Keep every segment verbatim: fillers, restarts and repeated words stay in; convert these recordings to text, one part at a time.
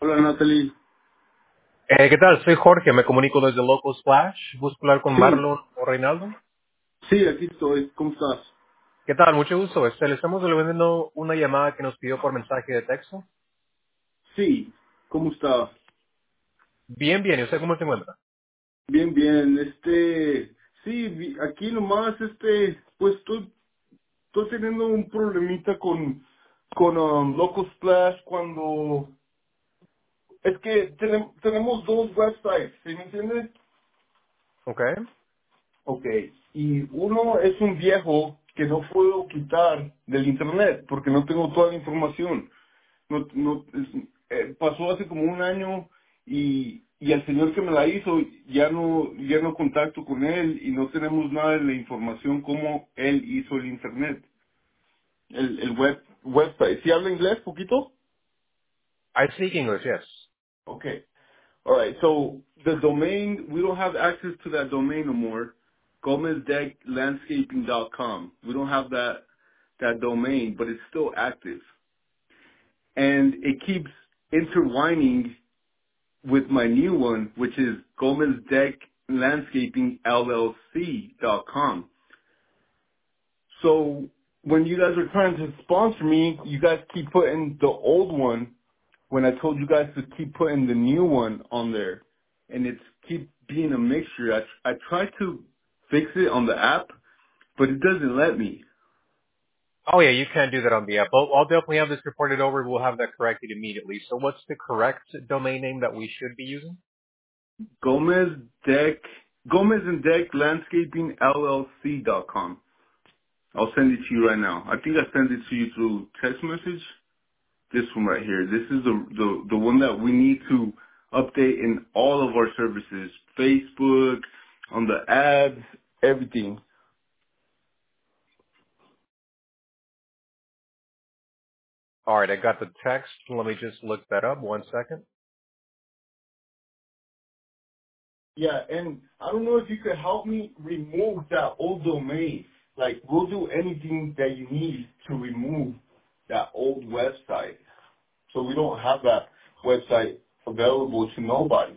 Hola, Natalie. Eh, ¿Qué tal? Soy Jorge, me comunico desde Local Splash. Busco hablar con Sí, Marlon o Reinaldo. sí, aquí estoy. ¿Cómo estás? ¿Qué tal? Mucho gusto. Este, le estamos devolviendo una llamada que nos pidió por mensaje de texto. Sí, ¿cómo estás? Bien, bien. ¿Y usted cómo se encuentra? Bien, bien. Este, sí, vi- aquí nomás, este, pues estoy, estoy teniendo un problemita con, con um, Local Splash cuando, es que tenem- tenemos dos websites, ¿sí me entiendes? Ok. Ok, y uno es un viejo que no puedo quitar del internet porque no tengo toda la información. no, no, es- eh, pasó hace como un año y, y el señor que me la hizo ya no, ya no contacto con él y no tenemos nada de la información cómo él hizo el internet, el, el web, website. ¿Sí habla inglés poquito? I speak English, yes. Okay. All right. So the domain, we don't have access to that domain no more. Gomez Deck Landscaping dot com. We don't have that that domain, but it's still active, and it keeps intertwining with my new one, which is Gomez Deck Landscaping L L C dot com. So when you guys are trying to sponsor me, you guys keep putting the old one when I told you guys to keep putting the new one on there, and it's keep being a mixture. I I tried to fix it on the app, but it doesn't let me. Oh, yeah, you can do that on the app. I'll, I'll definitely have this reported over. We'll have that corrected immediately. So what's the correct domain name that we should be using? Gomez Deck Gomez and Deck Landscaping L L C dot com. I'll send it to you right now. I think I sent it to you through text message. This one right here. This is the the the one that we need to update in all of our services, Facebook, on the ads, everything. All right, I got the text. Let me just look that up. One second. Yeah, and I don't know if you could help me remove that old domain. Like, we'll do anything that you need to remove that old website, so we don't have that website available to nobody.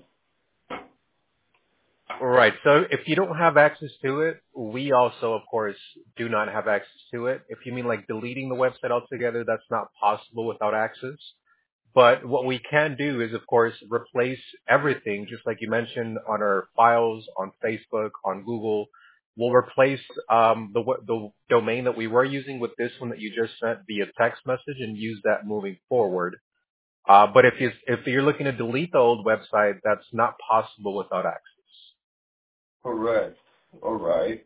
Right. So if you don't have access to it, we also, of course, do not have access to it. If you mean like deleting the website altogether, that's not possible without access. But what we can do is, of course, replace everything, just like you mentioned, on our files, on Facebook, on Google. We'll replace um, the w- the domain that we were using with this one that you just sent via text message and use that moving forward. Uh, but if you if you're looking to delete the old website, that's not possible without access. Correct. All right.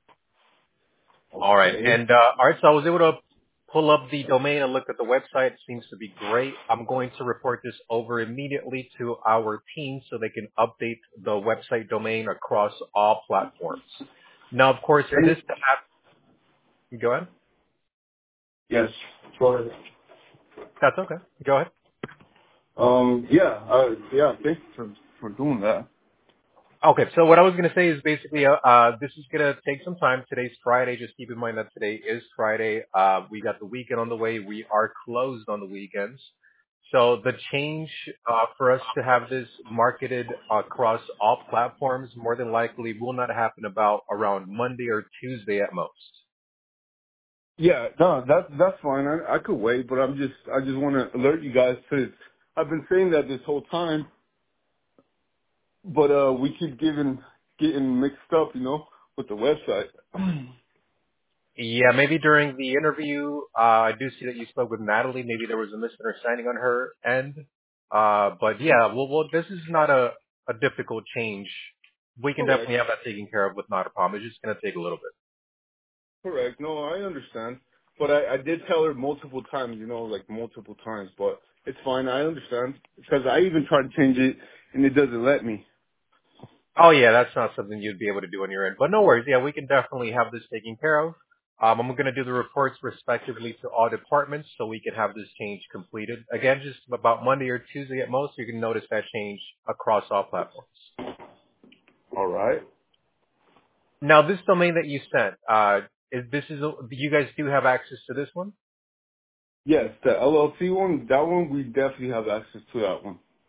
All right. Okay. And, uh, all right. So I was able to pull up the domain and look at the website. It seems to be great. I'm going to report this over immediately to our team so they can update the website domain across all platforms. Now, of course, for this And to happen, go ahead. yes, go ahead. That's okay. Go ahead. Um, yeah, uh, yeah, thanks for, for doing that. Okay, so what I was going to say is basically, uh, uh, this is going to take some time. Today's Friday. Just keep in mind that today is Friday. Uh, we got the weekend on the way. We are closed on the weekends. So the change uh, for us to have this marketed across all platforms more than likely will not happen about around Monday or Tuesday at most. Yeah, no, that, that's fine. I, I could wait, but I'm just, I just want to alert you guys to, I've been saying that this whole time, but, uh, we keep giving, getting mixed up, you know, with the website. Yeah, maybe during the interview, uh, I do see that you spoke with Natalie. Maybe there was a misunderstanding on her end. Uh, but yeah, well, well, this is not a, a difficult change. We can Correct. definitely have that taken care of with not a problem. It's just going to take a little bit. Correct. No, I understand. But I, I did tell her multiple times, you know, like multiple times, but it's fine. I understand. Because I even tried to change it and it doesn't let me. Oh yeah, that's not something you'd be able to do on your end. But no worries. Yeah, we can definitely have this taken care of. Um, I'm going to do the reports respectively to all departments so we can have this change completed. Again, just about Monday or Tuesday at most, you can notice that change across all platforms. All right. Now, this domain that you sent, uh, is this is you guys do have access to this one? Yes, the L L C one, that one, we definitely have access to that one.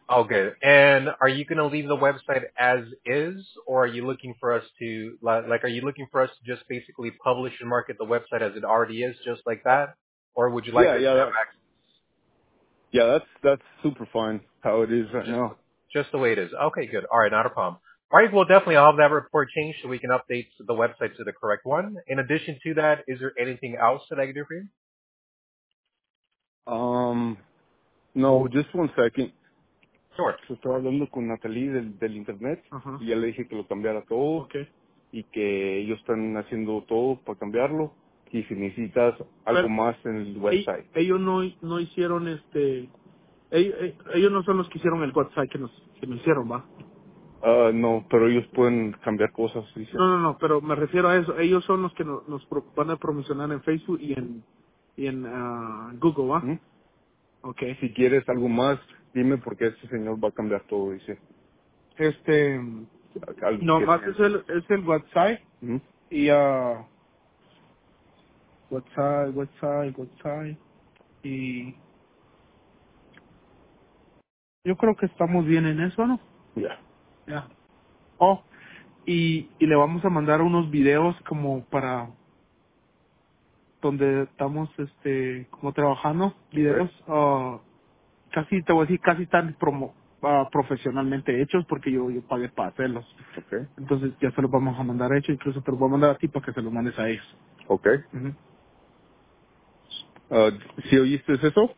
Okay. And are you going to leave the website as is, or are you looking for us to, li- like, are you looking for us to just basically publish and market the website as it already is, just like that? Or would you like Yeah, us yeah, to have that, yeah. That's that's super fine how it is right access just, now. just the way it is? Okay, good. All right, not a problem. All right, well, definitely I'll have that report changed so we can update the website to the correct one. In addition to that, is there anything else that I can do for you? Um, no, just one second. Sure. Yo estaba hablando con Natalie del, del internet. Ajá. Y ya le dije que lo cambiara todo. Ok. Y que ellos están haciendo todo para cambiarlo. Y si necesitas algo Pero más en el ell- website. ellos no, no hicieron este... Ellos, ellos no son los que hicieron el website que nos, que nos hicieron, ¿va? Ah, no, pero ellos pueden cambiar cosas, dice. No, no, no, pero me refiero a eso. Ellos son los que no- nos pro- van a promocionar en Facebook y en, y en ah, Google, ¿va? ¿Mm? Ok. Si quieres algo más, dime porque este señor va a cambiar todo, dice. Este, Algo no, que más es el, es el website ¿Mm? y ah website, website, website y yo creo que estamos bien en eso, ¿no? Ya. Ya. Oh, y, y le vamos a mandar unos videos como para donde estamos este como trabajando, videos ah, casi te voy a decir casi tan promo ah, profesionalmente hechos porque yo yo pagué para hacerlos. Okay. Entonces ya se los vamos a mandar hechos, incluso te los voy a mandar a ti para que se los mandes a ellos. Okay. Ujú. Uh, ¿Sí oíste eso?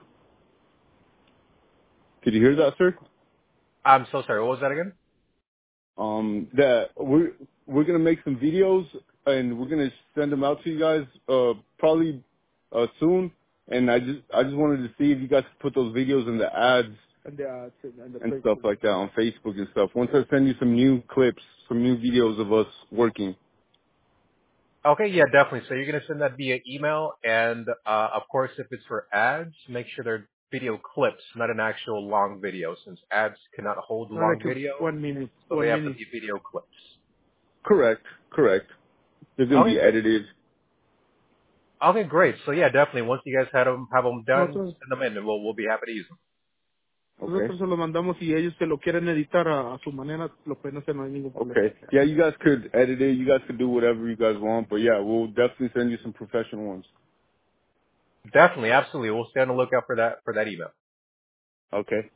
Did you hear that, sir? I'm so sorry. What was that again? Um, that we're we're gonna make some videos and we're gonna send them out to you guys uh probably uh soon. And I just I just wanted to see if you guys could put those videos in the ads and the ads and, and, the and stuff like that on Facebook and stuff. Once I send you some new clips, some new videos of us working. Okay, yeah, definitely. So you're going to send that via email, and uh, of course, if it's for ads, make sure they're video clips, not an actual long video, since ads cannot hold Not long like video, a one minute, so they one have to minute. be video clips. Correct, correct. They're gonna Okay, be great. edited. Okay, great. So yeah, definitely. Once you guys have them, have them done, Nosotros, send them in, and we'll we'll be happy to use them. okay. Nosotros se lo mandamos y ellos se lo quieren editar a, a su manera, lo pueden hacer, no hay ningún problema. Okay. Yeah, you guys could edit it. You guys could do whatever you guys want. But yeah, we'll definitely send you some professional ones. Definitely, absolutely. We'll stay on the lookout for that for that email. Okay.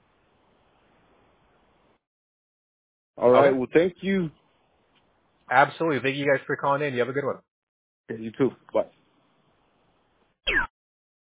All right. Okay, Well, thank you. absolutely. Thank you guys for calling in. You have a good one. Yeah, you too. Bye.